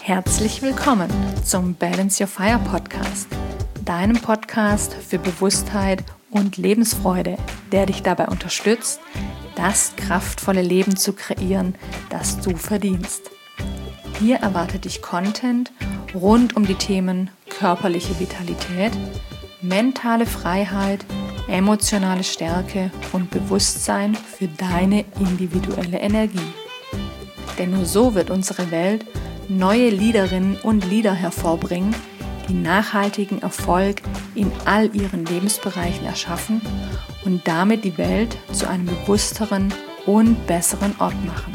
Herzlich willkommen zum Balance Your Fire Podcast, deinem Podcast für Bewusstheit und Lebensfreude, der dich dabei unterstützt, das kraftvolle Leben zu kreieren, das du verdienst. Hier erwartet dich Content rund um die Themen körperliche Vitalität, mentale Freiheit, emotionale Stärke und Bewusstsein für deine individuelle Energie. Denn nur so wird unsere Welt neue Leaderinnen und Leader hervorbringen, die nachhaltigen Erfolg in all ihren Lebensbereichen erschaffen und damit die Welt zu einem bewussteren und besseren Ort machen.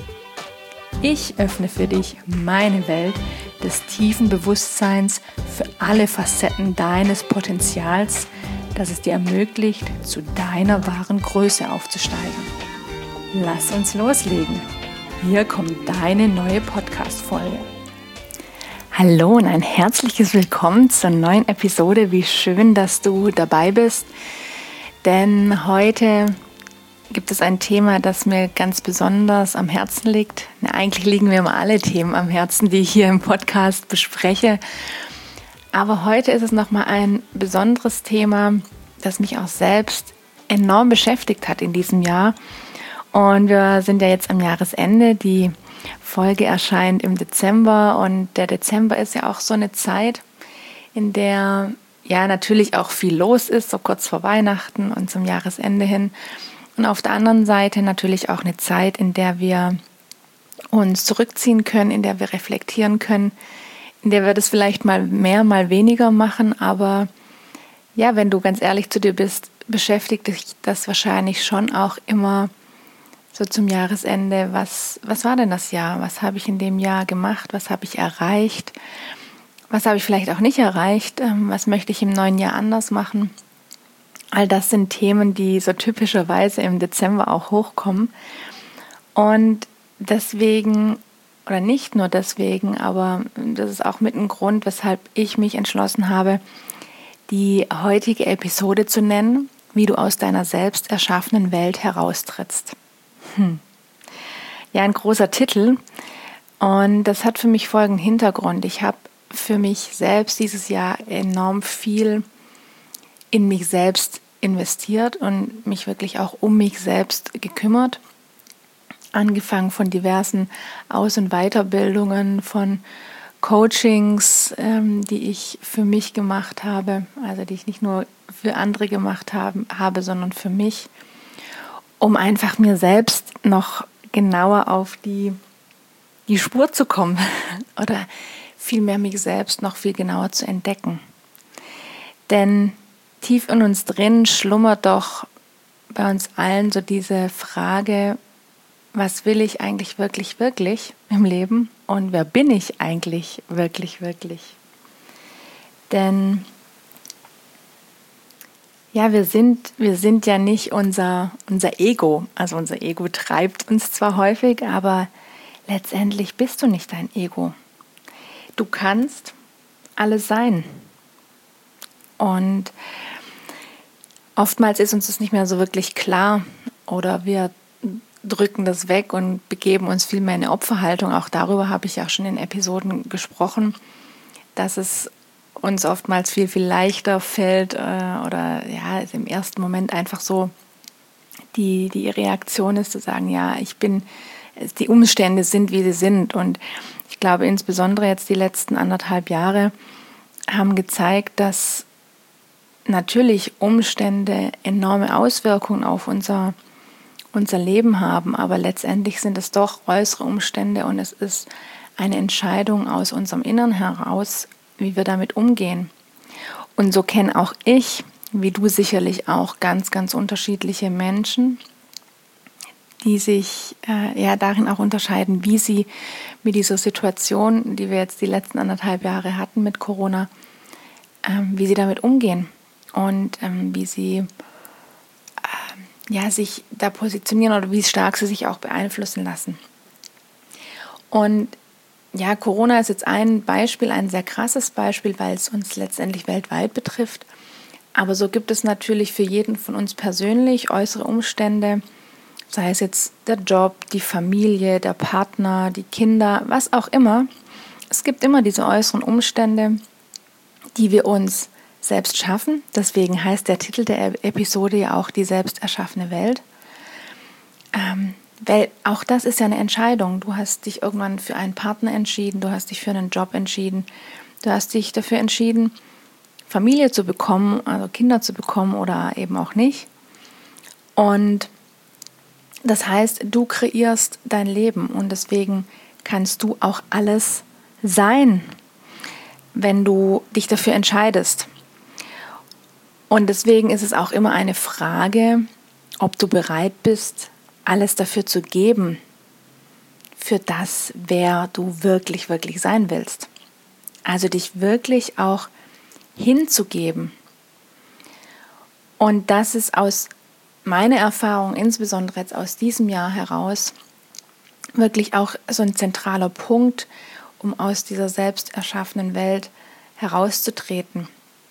Ich öffne für dich meine Welt des tiefen Bewusstseins für alle Facetten deines Potenzials, das es dir ermöglicht, zu deiner wahren Größe aufzusteigen. Lass uns loslegen. Hier kommt deine neue Podcast-Folge. Hallo und ein herzliches Willkommen zur neuen Episode. Wie schön, dass du dabei bist, denn heute gibt es ein Thema, das mir ganz besonders am Herzen liegt. Eigentlich liegen mir immer alle Themen am Herzen, die ich hier im Podcast bespreche. Aber heute ist es nochmal ein besonderes Thema, das mich auch selbst enorm beschäftigt hat in diesem Jahr. Und wir sind ja jetzt am Jahresende. Die Folge erscheint im Dezember und der Dezember ist ja auch so eine Zeit, in der ja natürlich auch viel los ist, so kurz vor Weihnachten und zum Jahresende hin. Und auf der anderen Seite natürlich auch eine Zeit, in der wir uns zurückziehen können, in der wir reflektieren können, in der wir das vielleicht mal mehr, mal weniger machen. Aber ja, wenn du ganz ehrlich zu dir bist, beschäftigt dich das wahrscheinlich schon auch immer so zum Jahresende. Was war denn das Jahr? Was habe ich in dem Jahr gemacht? Was habe ich erreicht? Was habe ich vielleicht auch nicht erreicht? Was möchte ich im neuen Jahr anders machen? All das sind Themen, die so typischerweise im Dezember auch hochkommen. Und deswegen, oder nicht nur deswegen, aber das ist auch mit ein Grund, weshalb ich mich entschlossen habe, die heutige Episode zu nennen, wie du aus deiner selbst erschaffenen Welt heraustrittst. Ja, ein großer Titel. Und das hat für mich folgenden Hintergrund. Ich habe für mich selbst dieses Jahr enorm viel in mich selbst investiert und mich wirklich auch um mich selbst gekümmert. Angefangen von diversen Aus- und Weiterbildungen, von Coachings, die ich für mich gemacht habe, also die ich nicht nur für andere gemacht habe, sondern für mich, um einfach mir selbst noch genauer auf die Spur zu kommen oder vielmehr mich selbst noch viel genauer zu entdecken. Denn tief in uns drin schlummert doch bei uns allen so diese Frage, was will ich eigentlich wirklich, wirklich im Leben und wer bin ich eigentlich wirklich, wirklich? Denn ja, wir sind ja nicht unser Ego. Also unser Ego treibt uns zwar häufig, aber letztendlich bist du nicht dein Ego. Du kannst alles sein. Und oftmals ist uns das nicht mehr so wirklich klar oder wir drücken das weg und begeben uns viel mehr in eine Opferhaltung. Auch darüber habe ich ja schon in Episoden gesprochen, dass es uns oftmals viel, viel leichter fällt oder ja, im ersten Moment einfach so die Reaktion ist zu sagen, ja, die Umstände sind, wie sie sind. Und ich glaube, insbesondere jetzt die letzten 1,5 Jahre haben gezeigt, dass natürlich Umstände enorme Auswirkungen auf unser Leben haben, aber letztendlich sind es doch äußere Umstände und es ist eine Entscheidung aus unserem Innern heraus, wie wir damit umgehen. Und so kenne auch ich, wie du sicherlich auch, ganz, ganz unterschiedliche Menschen, die sich darin auch unterscheiden, wie sie mit dieser Situation, die wir jetzt die letzten 1,5 Jahre hatten mit Corona, wie sie damit umgehen und wie sie sich da positionieren oder wie stark sie sich auch beeinflussen lassen. Und ja, Corona ist jetzt ein Beispiel, ein sehr krasses Beispiel, weil es uns letztendlich weltweit betrifft. Aber so gibt es natürlich für jeden von uns persönlich äußere Umstände, sei es jetzt der Job, die Familie, der Partner, die Kinder, was auch immer, es gibt immer diese äußeren Umstände, die wir uns selbst schaffen. Deswegen heißt der Titel der Episode ja auch die selbst erschaffene Welt. Weil auch das ist ja eine Entscheidung. Du hast dich irgendwann für einen Partner entschieden, du hast dich für einen Job entschieden, du hast dich dafür entschieden, Familie zu bekommen, also Kinder zu bekommen oder eben auch nicht. Und das heißt, du kreierst dein Leben und deswegen kannst du auch alles sein, wenn du dich dafür entscheidest. Und deswegen ist es auch immer eine Frage, ob du bereit bist, alles dafür zu geben, für das, wer du wirklich, wirklich sein willst. Also dich wirklich auch hinzugeben. Und das ist aus meiner Erfahrung, insbesondere jetzt aus diesem Jahr heraus, wirklich auch so ein zentraler Punkt, um aus dieser selbst erschaffenen Welt herauszutreten.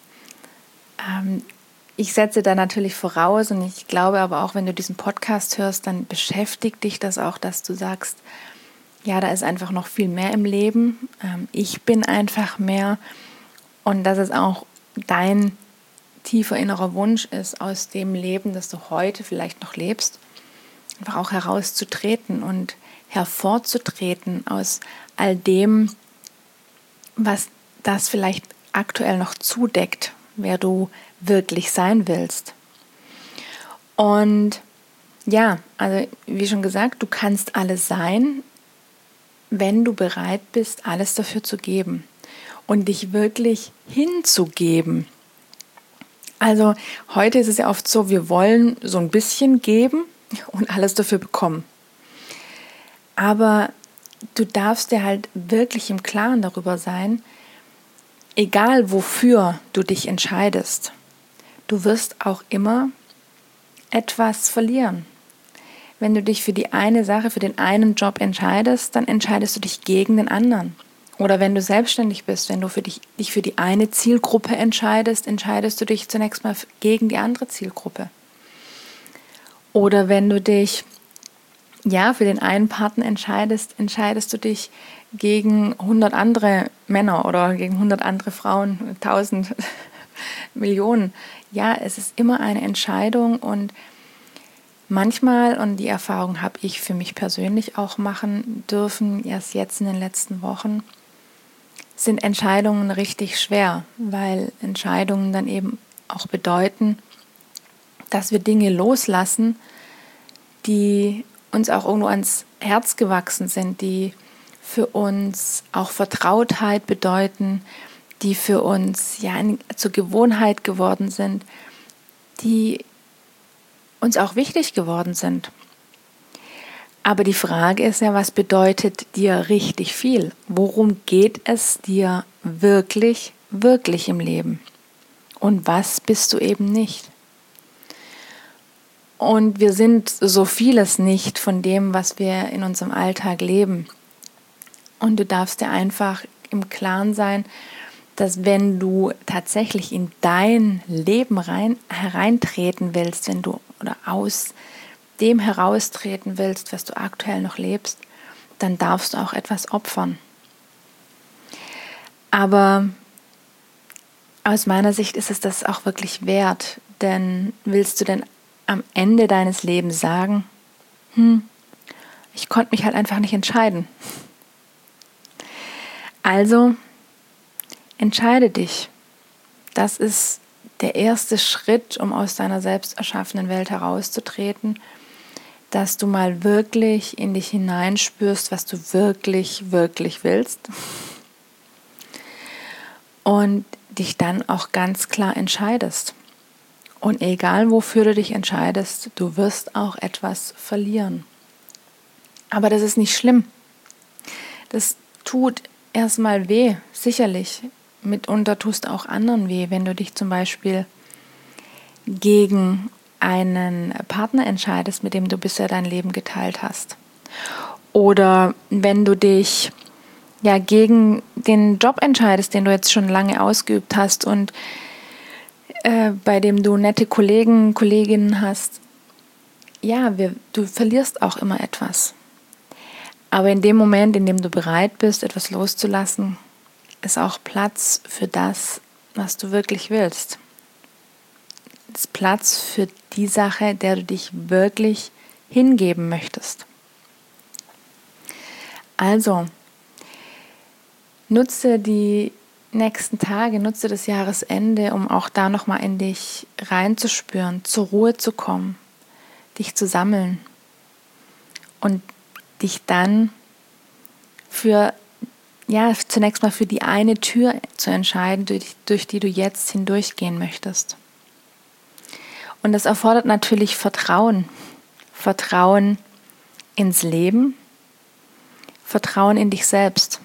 Ich setze da natürlich voraus und ich glaube aber auch, wenn du diesen Podcast hörst, dann beschäftigt dich das auch, dass du sagst, ja, da ist einfach noch viel mehr im Leben. Ich bin einfach mehr und dass es auch dein tiefer innerer Wunsch ist, aus dem Leben, das du heute vielleicht noch lebst, einfach auch herauszutreten und hervorzutreten aus all dem, was das vielleicht aktuell noch zudeckt, wer du wirklich sein willst. Und ja, also wie schon gesagt, du kannst alles sein, wenn du bereit bist, alles dafür zu geben und dich wirklich hinzugeben. Also heute ist es ja oft so, wir wollen so ein bisschen geben und alles dafür bekommen. Aber du darfst dir halt wirklich im Klaren darüber sein, egal wofür du dich entscheidest, du wirst auch immer etwas verlieren. Wenn du dich für die eine Sache, für den einen Job entscheidest, dann entscheidest du dich gegen den anderen. Oder wenn du selbstständig bist, wenn du dich für die eine Zielgruppe entscheidest, entscheidest du dich zunächst mal gegen die andere Zielgruppe. Oder wenn du dich für den einen Partner entscheidest, entscheidest du dich gegen 100 andere Männer oder gegen 100 andere Frauen, 1000, Millionen. Ja, es ist immer eine Entscheidung und manchmal, und die Erfahrung habe ich für mich persönlich auch machen dürfen, erst jetzt in den letzten Wochen, sind Entscheidungen richtig schwer, weil Entscheidungen dann eben auch bedeuten, dass wir Dinge loslassen, die uns auch irgendwo ans Herz gewachsen sind, die für uns auch Vertrautheit bedeuten, die für uns zur Gewohnheit geworden sind, die uns auch wichtig geworden sind. Aber die Frage ist ja, was bedeutet dir richtig viel? Worum geht es dir wirklich, wirklich im Leben? Und was bist du eben nicht? Und wir sind so vieles nicht von dem, was wir in unserem Alltag leben. Und du darfst dir einfach im Klaren sein, dass wenn du tatsächlich in dein Leben hereintreten willst, wenn du oder aus dem heraustreten willst, was du aktuell noch lebst, dann darfst du auch etwas opfern. Aber aus meiner Sicht ist es das auch wirklich wert, denn willst du denn am Ende deines Lebens sagen, ich konnte mich halt einfach nicht entscheiden. Also entscheide dich. Das ist der erste Schritt, um aus deiner selbst erschaffenen Welt herauszutreten, dass du mal wirklich in dich hineinspürst, was du wirklich, wirklich willst und dich dann auch ganz klar entscheidest. Und egal, wofür du dich entscheidest, du wirst auch etwas verlieren. Aber das ist nicht schlimm. Das tut erstmal weh, sicherlich. Mitunter tust du auch anderen weh, wenn du dich zum Beispiel gegen einen Partner entscheidest, mit dem du bisher dein Leben geteilt hast. Oder wenn du dich gegen den Job entscheidest, den du jetzt schon lange ausgeübt hast und bei dem du nette Kollegen, Kolleginnen hast. Ja, du verlierst auch immer etwas. Aber in dem Moment, in dem du bereit bist, etwas loszulassen, ist auch Platz für das, was du wirklich willst. Es ist Platz für die Sache, der du dich wirklich hingeben möchtest. Also, nutze die nächsten Tage, nutze das Jahresende, um auch da nochmal in dich reinzuspüren, zur Ruhe zu kommen, dich zu sammeln und dich dann zunächst mal für die eine Tür zu entscheiden, durch die du jetzt hindurchgehen möchtest. Und das erfordert natürlich Vertrauen. Vertrauen ins Leben, Vertrauen in dich selbst.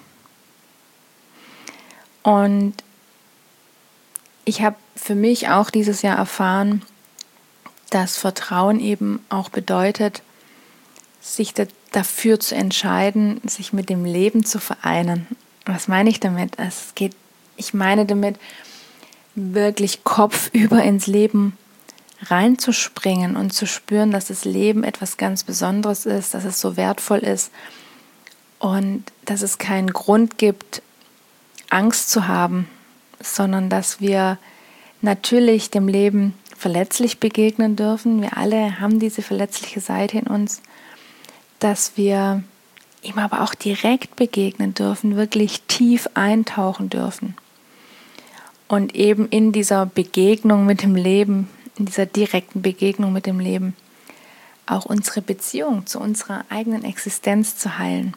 Und ich habe für mich auch dieses Jahr erfahren, dass Vertrauen eben auch bedeutet, sich dafür zu entscheiden, sich mit dem Leben zu vereinen. Was meine ich damit? Ich meine damit, wirklich kopfüber ins Leben reinzuspringen und zu spüren, dass das Leben etwas ganz Besonderes ist, dass es so wertvoll ist und dass es keinen Grund gibt, Angst zu haben, sondern dass wir natürlich dem Leben verletzlich begegnen dürfen. Wir alle haben diese verletzliche Seite in uns, dass wir ihm aber auch direkt begegnen dürfen, wirklich tief eintauchen dürfen. Und eben in dieser Begegnung mit dem Leben, in dieser direkten Begegnung mit dem Leben, auch unsere Beziehung zu unserer eigenen Existenz zu heilen.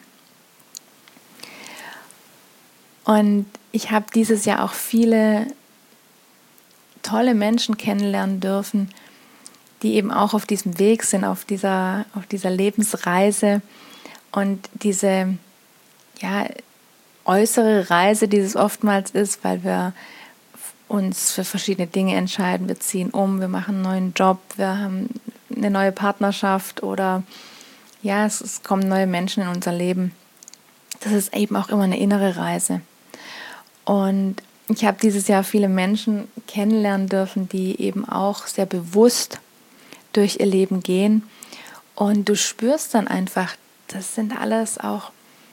Und ich habe dieses Jahr auch viele tolle Menschen kennenlernen dürfen, die eben auch auf diesem Weg sind, auf dieser Lebensreise und diese äußere Reise, die es oftmals ist, weil wir uns für verschiedene Dinge entscheiden. Wir ziehen um, wir machen einen neuen Job, wir haben eine neue Partnerschaft oder es kommen neue Menschen in unser Leben. Das ist eben auch immer eine innere Reise. Und ich habe dieses Jahr viele Menschen kennenlernen dürfen, die eben auch sehr bewusst durch ihr Leben gehen. Und du spürst dann einfach, das sind alles auch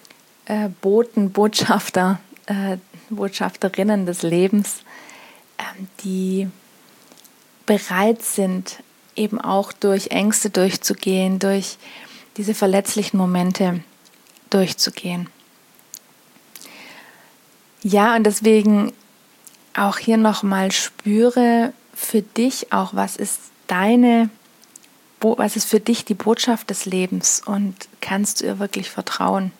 Botschafterinnen des Lebens, die bereit sind, eben auch durch Ängste durchzugehen, durch diese verletzlichen Momente durchzugehen. Ja, und deswegen auch hier nochmal spüre für dich auch, was ist für dich die Botschaft des Lebens und kannst du ihr wirklich vertrauen?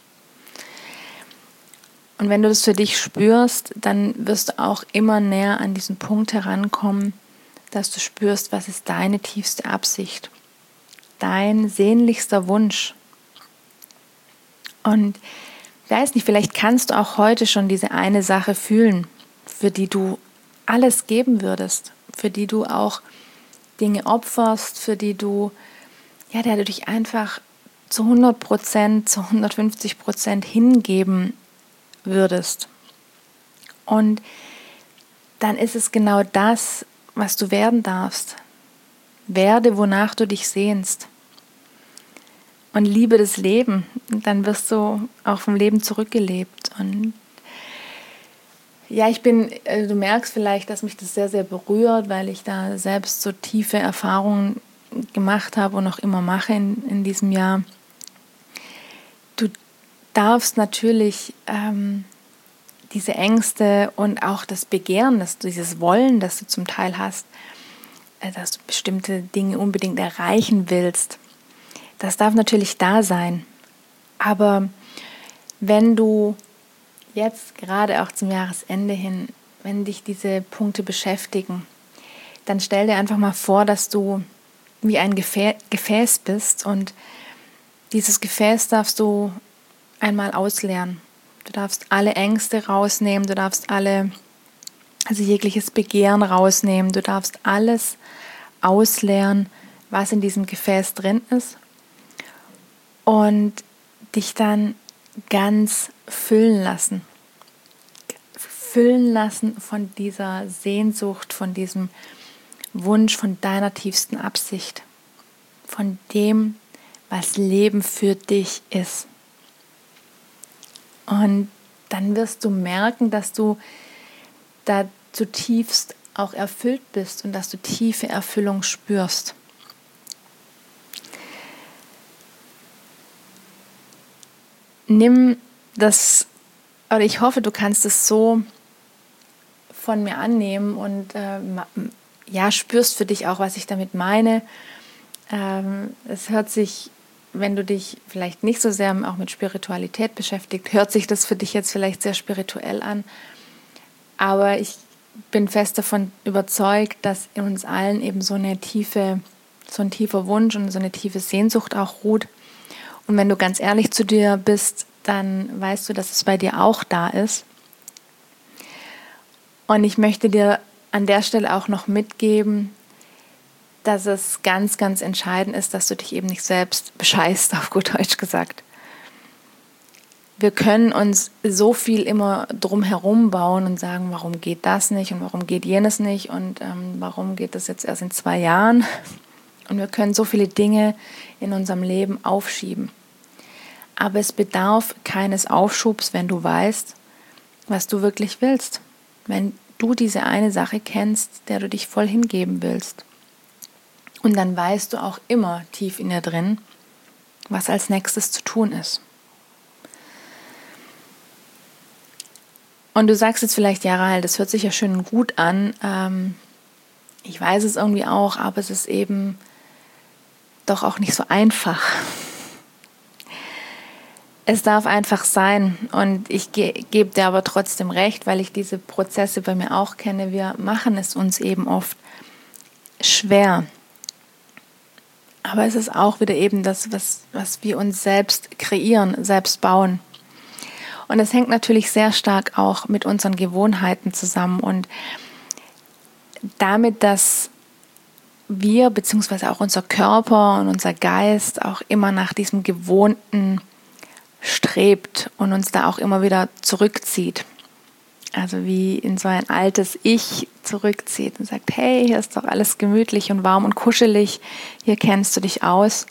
Und wenn du das für dich spürst, dann wirst du auch immer näher an diesen Punkt herankommen, dass du spürst, was ist deine tiefste Absicht, dein sehnlichster Wunsch. Und ich weiß nicht, vielleicht kannst du auch heute schon diese eine Sache fühlen, für die du alles geben würdest, für die du auch Dinge opferst, für die der du dich einfach zu 100%, zu 150% hingeben würdest. Und dann ist es genau das, was du werden darfst. Werde, wonach du dich sehnst. Und liebe das Leben. Und dann wirst du auch vom Leben zurückgelebt. Und du merkst vielleicht, dass mich das sehr, sehr berührt, weil ich da selbst so tiefe Erfahrungen gemacht habe und auch immer mache in diesem Jahr. Du darfst natürlich diese Ängste und auch das Begehren, dieses Wollen, das du zum Teil hast, dass du bestimmte Dinge unbedingt erreichen willst, das darf natürlich da sein. Aber wenn du jetzt gerade auch zum Jahresende hin, wenn dich diese Punkte beschäftigen, dann stell dir einfach mal vor, dass du wie ein Gefäß bist und dieses Gefäß darfst du einmal ausleeren. Du darfst alle Ängste rausnehmen, du darfst jegliches Begehren rausnehmen, du darfst alles ausleeren, was in diesem Gefäß drin ist und dich dann ganz füllen lassen von dieser Sehnsucht, von diesem Wunsch, von deiner tiefsten Absicht, von dem, was Leben für dich ist. Und dann wirst du merken, dass du da zutiefst auch erfüllt bist und dass du tiefe Erfüllung spürst. Nimm das, oder ich hoffe, du kannst es so von mir annehmen und spürst für dich auch, was ich damit meine. Es hört sich, wenn du dich vielleicht nicht so sehr auch mit Spiritualität beschäftigt, hört sich das für dich jetzt vielleicht sehr spirituell an. Aber ich bin fest davon überzeugt, dass in uns allen eben so ein tiefer Wunsch und so eine tiefe Sehnsucht auch ruht. Und wenn du ganz ehrlich zu dir bist, dann weißt du, dass es bei dir auch da ist. Und ich möchte dir an der Stelle auch noch mitgeben, dass es ganz, ganz entscheidend ist, dass du dich eben nicht selbst bescheißt, auf gut Deutsch gesagt. Wir können uns so viel immer drum herum bauen und sagen, warum geht das nicht und warum geht jenes nicht und warum geht das jetzt erst in 2 Jahren. Und wir können so viele Dinge in unserem Leben aufschieben. Aber es bedarf keines Aufschubs, wenn du weißt, was du wirklich willst. Wenn du diese eine Sache kennst, der du dich voll hingeben willst. Und dann weißt du auch immer tief in dir drin, was als nächstes zu tun ist. Und du sagst jetzt vielleicht, ja Rahel, das hört sich ja schön und gut an. Ich weiß es irgendwie auch, aber es ist eben doch auch nicht so einfach. Es darf einfach sein und ich gebe dir aber trotzdem recht, weil ich diese Prozesse bei mir auch kenne. Wir machen es uns eben oft schwer. Aber es ist auch wieder eben das, was wir uns selbst kreieren, selbst bauen. Und es hängt natürlich sehr stark auch mit unseren Gewohnheiten zusammen und damit, dass wir bzw. auch unser Körper und unser Geist auch immer nach diesem Gewohnten strebt und uns da auch immer wieder zurückzieht. Also wie in so ein altes Ich zurückzieht und sagt, hey, hier ist doch alles gemütlich und warm und kuschelig, hier kennst du dich aus.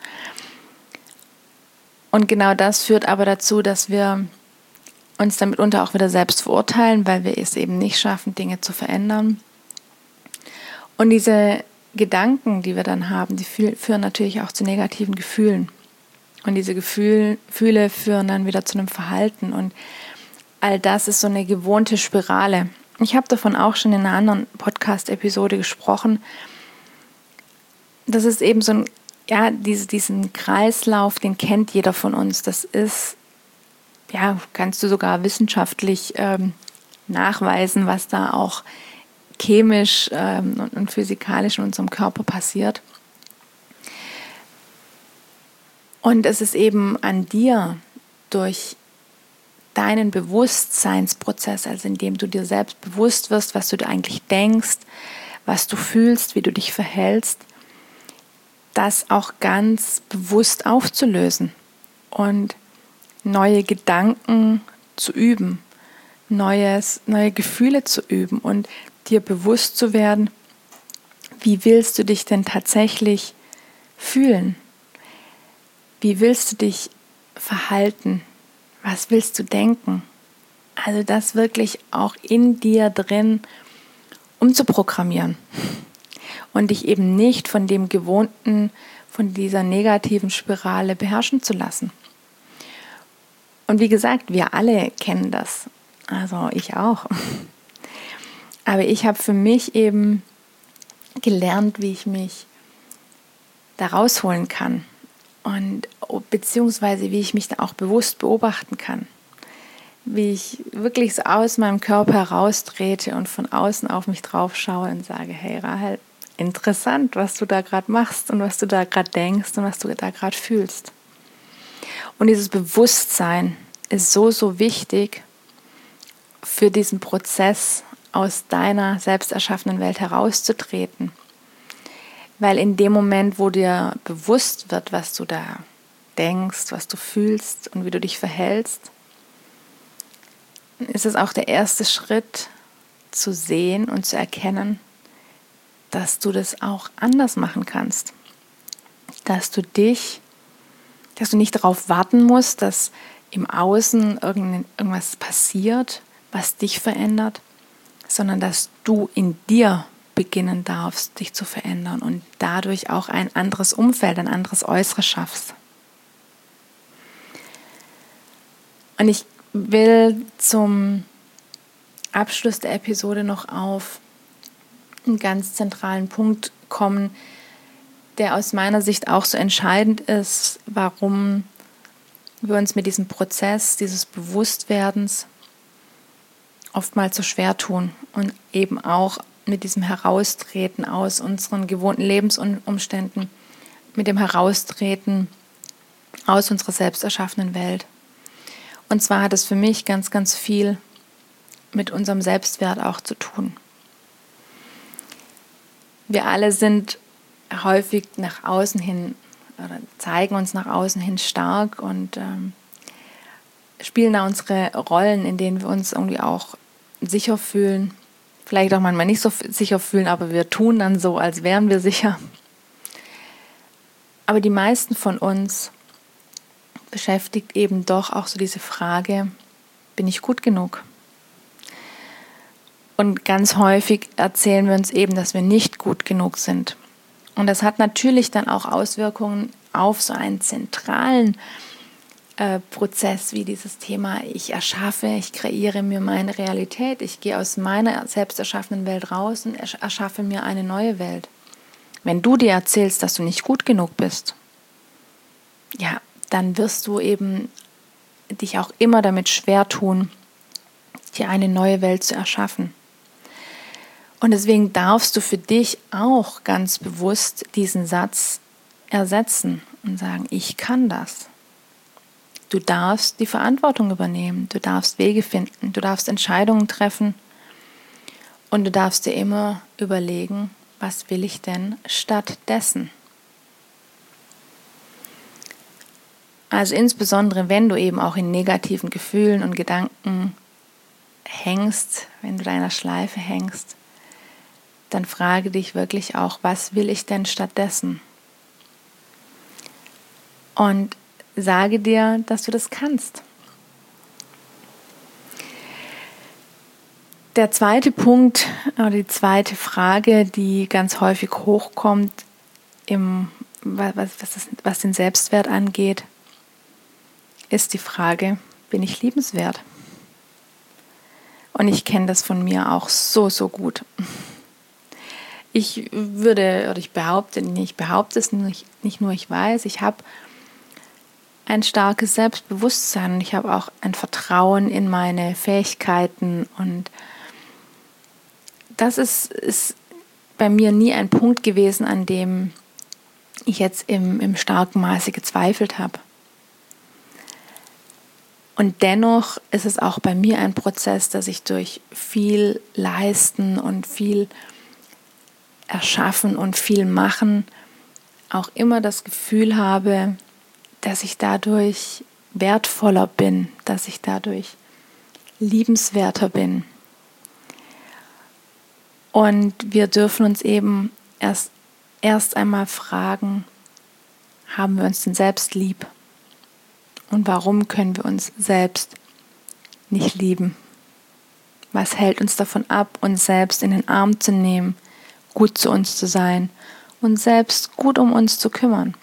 Und genau das führt aber dazu, dass wir uns damit mitunter auch wieder selbst verurteilen, weil wir es eben nicht schaffen, Dinge zu verändern. Und diese Gedanken, die wir dann haben, die führen natürlich auch zu negativen Gefühlen. Und diese Gefühle führen dann wieder zu einem Verhalten. Und all das ist so eine gewohnte Spirale. Ich habe davon auch schon in einer anderen Podcast-Episode gesprochen. Das ist eben so ein, diesen Kreislauf, den kennt jeder von uns. Das ist, kannst du sogar wissenschaftlich nachweisen, was da auch chemisch und physikalisch in unserem Körper passiert. Und es ist eben an dir durch deinen Bewusstseinsprozess, also indem du dir selbst bewusst wirst, was du dir eigentlich denkst, was du fühlst, wie du dich verhältst, das auch ganz bewusst aufzulösen und neue Gedanken zu üben, neue Gefühle zu üben und dir bewusst zu werden, wie willst du dich denn tatsächlich fühlen? Wie willst du dich verhalten? Was willst du denken? Also das wirklich auch in dir drin umzuprogrammieren und dich eben nicht von dem Gewohnten, von dieser negativen Spirale beherrschen zu lassen. Und wie gesagt, wir alle kennen das. Also ich auch. Aber ich habe für mich eben gelernt, wie ich mich da rausholen kann. Und beziehungsweise wie ich mich da auch bewusst beobachten kann. Wie ich wirklich so aus meinem Körper heraustrete und von außen auf mich drauf schaue und sage, hey Rahel, interessant, was du da gerade machst und was du da gerade denkst und was du da gerade fühlst. Und dieses Bewusstsein ist so, so wichtig für diesen Prozess, aus deiner selbst erschaffenen Welt herauszutreten. Weil in dem Moment, wo dir bewusst wird, was du da denkst, was du fühlst und wie du dich verhältst, ist es auch der erste Schritt zu sehen und zu erkennen, dass du das auch anders machen kannst. Dass du nicht darauf warten musst, dass im Außen irgendwas passiert, was dich verändert, sondern dass du in dir beginnen darfst, dich zu verändern und dadurch auch ein anderes Umfeld, ein anderes Äußeres schaffst. Und ich will zum Abschluss der Episode noch auf einen ganz zentralen Punkt kommen, der aus meiner Sicht auch so entscheidend ist, warum wir uns mit diesem Prozess dieses Bewusstwerdens oftmals so schwer tun und eben auch mit diesem Heraustreten aus unseren gewohnten Lebensumständen, mit dem Heraustreten aus unserer selbst erschaffenen Welt. Und zwar hat es für mich ganz, ganz viel mit unserem Selbstwert auch zu tun. Wir alle sind häufig nach außen hin oder zeigen uns nach außen hin stark und spielen da unsere Rollen, in denen wir uns irgendwie auch sicher fühlen. Vielleicht auch manchmal nicht so sicher fühlen, aber wir tun dann so, als wären wir sicher. Aber die meisten von uns beschäftigt eben doch auch so diese Frage, bin ich gut genug? Und ganz häufig erzählen wir uns eben, dass wir nicht gut genug sind. Und das hat natürlich dann auch Auswirkungen auf so einen zentralen Prozess wie dieses Thema, ich kreiere mir meine Realität, ich gehe aus meiner selbst erschaffenen Welt raus und erschaffe mir eine neue Welt. Wenn du dir erzählst, dass du nicht gut genug bist, ja, dann wirst du eben dich auch immer damit schwer tun, dir eine neue Welt zu erschaffen. Und deswegen darfst du für dich auch ganz bewusst diesen Satz ersetzen und sagen, ich kann das. Du darfst die Verantwortung übernehmen, du darfst Wege finden, du darfst Entscheidungen treffen und du darfst dir immer überlegen, was will ich denn stattdessen? Also insbesondere, wenn du eben auch in negativen Gefühlen und Gedanken hängst, wenn du deiner Schleife hängst, dann frage dich wirklich auch, was will ich denn stattdessen? Und sage dir, dass du das kannst. Der zweite Punkt oder die zweite Frage, die ganz häufig hochkommt, was den Selbstwert angeht, ist die Frage, bin ich liebenswert? Und ich kenne das von mir auch so, so gut. Ich behaupte es nicht nur, ich weiß, ich habe ein starkes Selbstbewusstsein und ich habe auch ein Vertrauen in meine Fähigkeiten und das ist bei mir nie ein Punkt gewesen, an dem ich jetzt im starken Maße gezweifelt habe. Und dennoch ist es auch bei mir ein Prozess, dass ich durch viel Leisten und viel Erschaffen und viel Machen auch immer das Gefühl habe, dass ich dadurch wertvoller bin, dass ich dadurch liebenswerter bin. Und wir dürfen uns eben erst einmal fragen, haben wir uns denn selbst lieb? Und warum können wir uns selbst nicht lieben? Was hält uns davon ab, uns selbst in den Arm zu nehmen, gut zu uns zu sein und selbst gut um uns zu kümmern?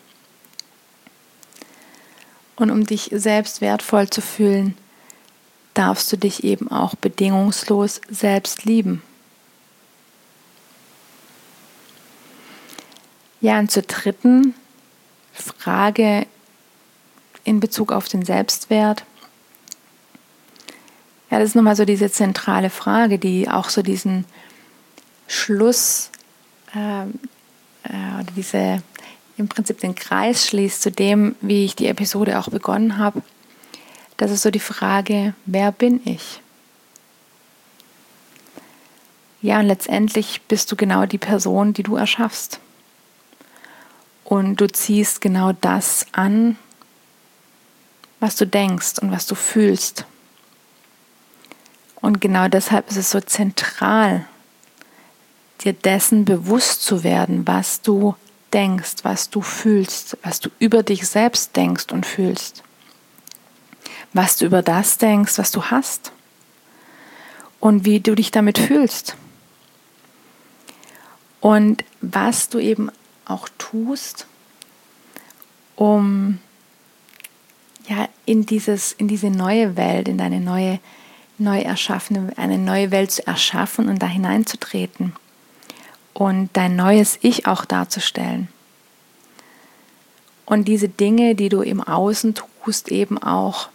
Und um dich selbst wertvoll zu fühlen, darfst du dich eben auch bedingungslos selbst lieben. Ja, und zur dritten Frage in Bezug auf den Selbstwert. Ja, das ist nochmal so diese zentrale Frage, die auch so diesen Schluss oder im Prinzip den Kreis schließt zu dem, wie ich die Episode auch begonnen habe. Das ist so die Frage, wer bin ich? Ja, und letztendlich bist du genau die Person, die du erschaffst. Und du ziehst genau das an, was du denkst und was du fühlst. Und genau deshalb ist es so zentral, dir dessen bewusst zu werden, was du denkst, was du fühlst, was du über dich selbst denkst und fühlst. was du über das denkst, was du hast und wie du dich damit fühlst. Und was du eben auch tust, um in diese neue Welt, in deine neu erschaffene, eine neue Welt zu erschaffen und da hineinzutreten und dein neues Ich auch darzustellen. Und diese Dinge, die du im Außen tust, eben auch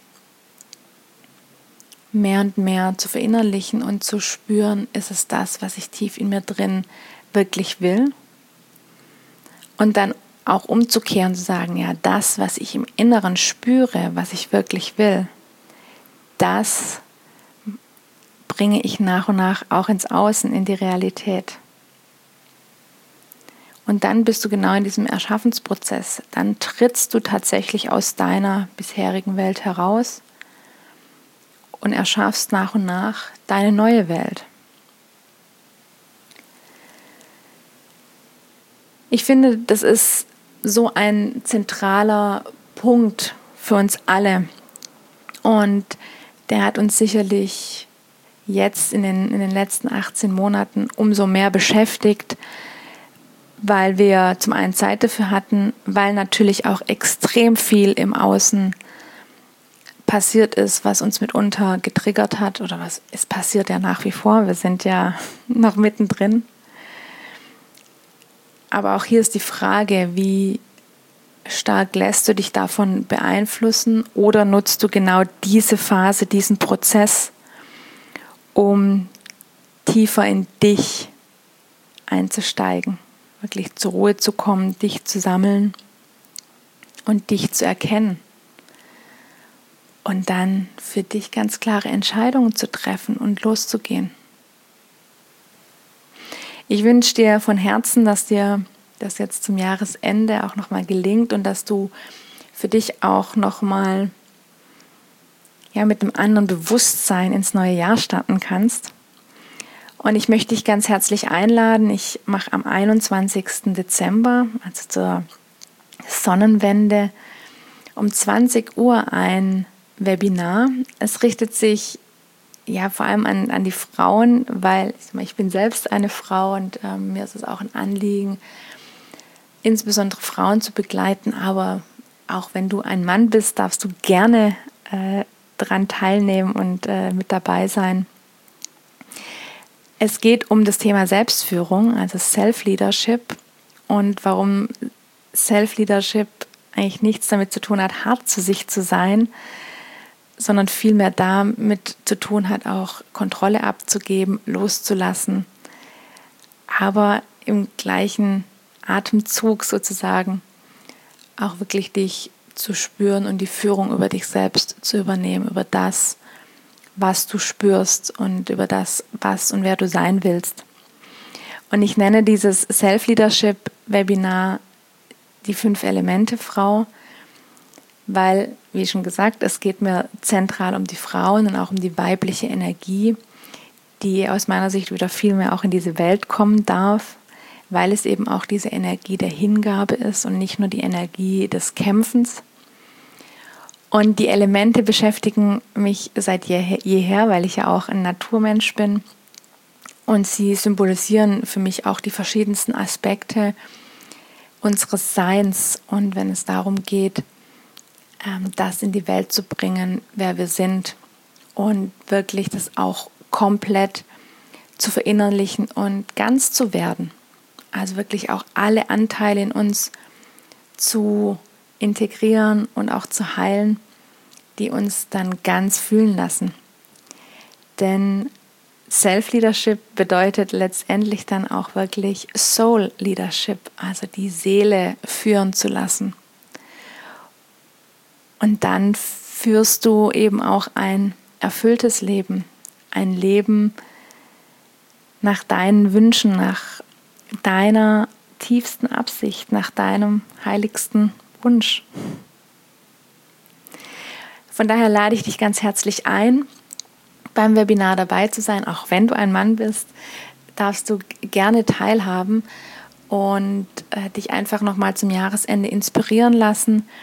mehr und mehr zu verinnerlichen und zu spüren, ist es das, was ich tief in mir drin wirklich will. Und dann auch umzukehren, zu sagen, ja, das, was ich im Inneren spüre, was ich wirklich will, das bringe ich nach und nach auch ins Außen, in die Realität. Und dann bist du genau in diesem Erschaffensprozess. Dann trittst du tatsächlich aus deiner bisherigen Welt heraus und erschaffst nach und nach deine neue Welt. Ich finde, das ist so ein zentraler Punkt für uns alle. Und der hat uns sicherlich jetzt in den letzten 18 Monaten umso mehr beschäftigt, weil wir zum einen Zeit dafür hatten, weil natürlich auch extrem viel im Außen passiert ist, was uns mitunter getriggert hat, oder was es passiert ja nach wie vor, wir sind ja noch mittendrin. Aber auch hier ist die Frage, wie stark lässt du dich davon beeinflussen oder nutzt du genau diese Phase, diesen Prozess, um tiefer in dich einzusteigen, wirklich zur Ruhe zu kommen, dich zu sammeln und dich zu erkennen. Und dann für dich ganz klare Entscheidungen zu treffen und loszugehen. Ich wünsche dir von Herzen, dass dir das jetzt zum Jahresende auch nochmal gelingt und dass du für dich auch nochmal mit einem anderen Bewusstsein ins neue Jahr starten kannst. Und ich möchte dich ganz herzlich einladen. Ich mache am 21. Dezember, also zur Sonnenwende, um 20 Uhr ein Webinar. Es richtet sich vor allem an die Frauen, weil ich bin selbst eine Frau und mir ist es auch ein Anliegen, insbesondere Frauen zu begleiten. Aber auch wenn du ein Mann bist, darfst du gerne daran teilnehmen und mit dabei sein. Es geht um das Thema Selbstführung, also Self-Leadership, und warum Self-Leadership eigentlich nichts damit zu tun hat, hart zu sich zu sein, sondern vielmehr damit zu tun hat, auch Kontrolle abzugeben, loszulassen, aber im gleichen Atemzug sozusagen auch wirklich dich zu spüren und die Führung über dich selbst zu übernehmen, über das, was du spürst und über das, was und wer du sein willst. Und ich nenne dieses Self-Leadership-Webinar die 5 Elemente Frau, weil, wie schon gesagt, es geht mir zentral um die Frauen und auch um die weibliche Energie, die aus meiner Sicht wieder viel mehr auch in diese Welt kommen darf, weil es eben auch diese Energie der Hingabe ist und nicht nur die Energie des Kämpfens. Und die Elemente beschäftigen mich seit jeher, weil ich ja auch ein Naturmensch bin. Und sie symbolisieren für mich auch die verschiedensten Aspekte unseres Seins. Und wenn es darum geht, das in die Welt zu bringen, wer wir sind und wirklich das auch komplett zu verinnerlichen und ganz zu werden. Also wirklich auch alle Anteile in uns zu integrieren und auch zu heilen, die uns dann ganz fühlen lassen. Denn Self-Leadership bedeutet letztendlich dann auch wirklich Soul-Leadership, also die Seele führen zu lassen. Und dann führst du eben auch ein erfülltes Leben, ein Leben nach deinen Wünschen, nach deiner tiefsten Absicht, nach deinem heiligsten Wunsch. Von daher lade ich dich ganz herzlich ein, beim Webinar dabei zu sein. Auch wenn du ein Mann bist, darfst du gerne teilhaben und dich einfach nochmal zum Jahresende inspirieren lassen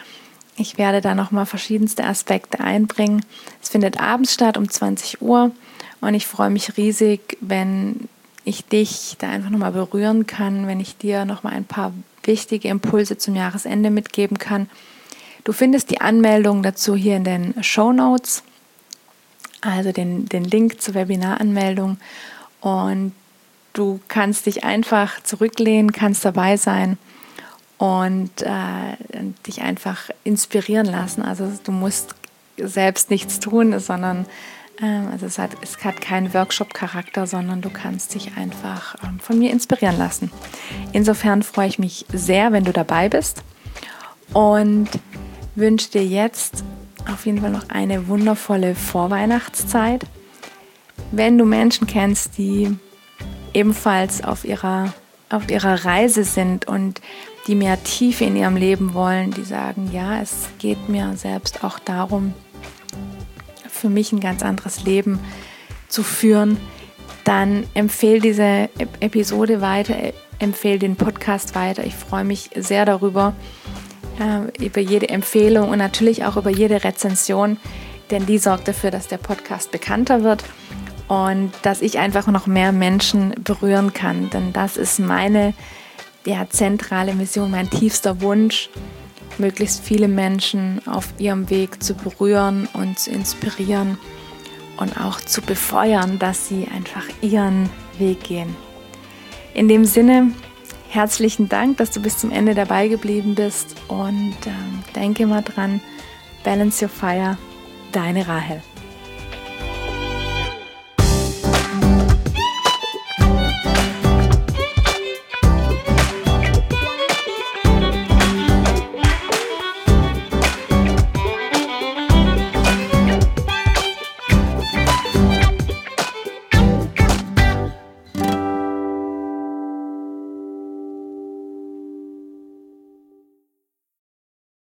Ich werde da nochmal verschiedenste Aspekte einbringen. Es findet abends statt um 20 Uhr und ich freue mich riesig, wenn ich dich da einfach nochmal berühren kann, wenn ich dir nochmal ein paar wichtige Impulse zum Jahresende mitgeben kann. Du findest die Anmeldung dazu hier in den Shownotes, also den Link zur Webinaranmeldung, und du kannst dich einfach zurücklehnen, kannst dabei sein und dich einfach inspirieren lassen. Also du musst selbst nichts tun, sondern es hat keinen Workshop-Charakter, sondern du kannst dich einfach von mir inspirieren lassen. Insofern freue ich mich sehr, wenn du dabei bist und wünsche dir jetzt auf jeden Fall noch eine wundervolle Vorweihnachtszeit. Wenn du Menschen kennst, die ebenfalls auf ihrer Reise sind und die mehr Tiefe in ihrem Leben wollen, die sagen, ja, es geht mir selbst auch darum, für mich ein ganz anderes Leben zu führen, dann empfehle diese Episode weiter, empfehle den Podcast weiter. Ich freue mich sehr darüber, über jede Empfehlung und natürlich auch über jede Rezension, denn die sorgt dafür, dass der Podcast bekannter wird und dass ich einfach noch mehr Menschen berühren kann. Denn das ist meine zentrale Mission, mein tiefster Wunsch, möglichst viele Menschen auf ihrem Weg zu berühren und zu inspirieren und auch zu befeuern, dass sie einfach ihren Weg gehen. In dem Sinne, herzlichen Dank, dass du bis zum Ende dabei geblieben bist und denke mal dran, Balance Your Fire, deine Rahel.